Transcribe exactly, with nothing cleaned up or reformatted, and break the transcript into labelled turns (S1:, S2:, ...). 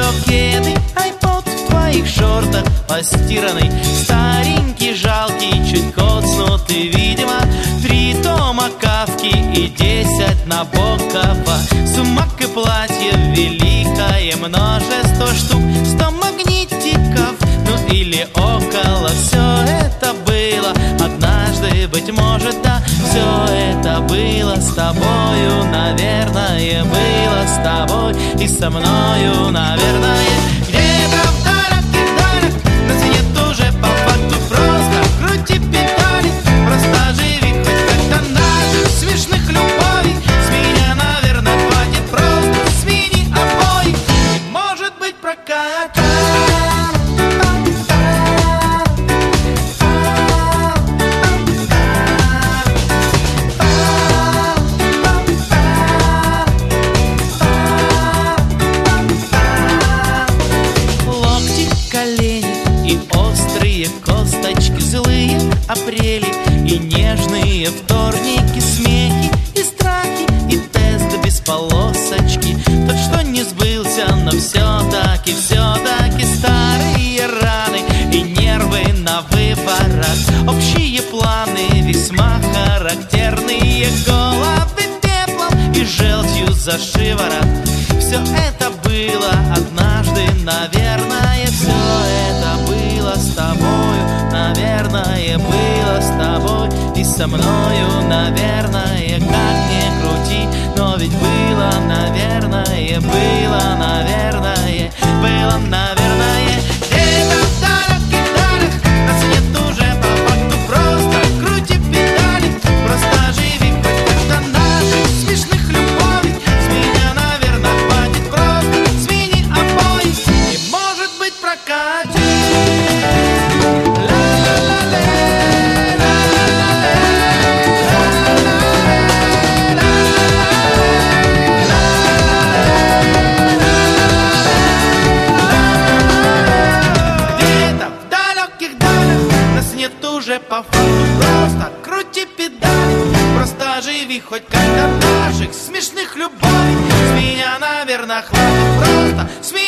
S1: кеды, айпод в твоих шортах постиранный, старенький, жалкий, чуть коцнутый, видимо. Три тома Кафки и десять Набокова. Сумок и платье великое множество штук, сто магнитиков, ну или около. Все это было однажды, быть может, да. Все это было с тобою, наверное, было с тобой и со мною, наверное. Где-то в далеких далях нас нет уже по факту. Просто крути педали, просто живи хоть как-то наших смешных любовей. С меня, наверное, хватит, просто смени обои, и, может быть, прокатит. Косточки, злые апрели и нежные вторники, смехи и страхи, и тест без полосочки. Тот, что не сбылся, но все-таки, все-таки старые раны и нервы на выворот. Общие планы весьма характерные, головы пеплом и желчью за шиворот. Все это было однажды, наверное, все это было с тобою, наверное, было с тобой и со мною, наверное, как ни крути, но ведь было, наверное, было, наверное, было, наверное. Где-то в далеких далях нас нет уже по факту, просто крути педали, просто живи хоть как-то наших смешных любовей. С меня, наверное, хватит, просто смени обои, и, может быть, прокатит. По факту просто крути педали, просто живи хоть как-то наших смешных любовей. С меня, наверное, хватит, просто смени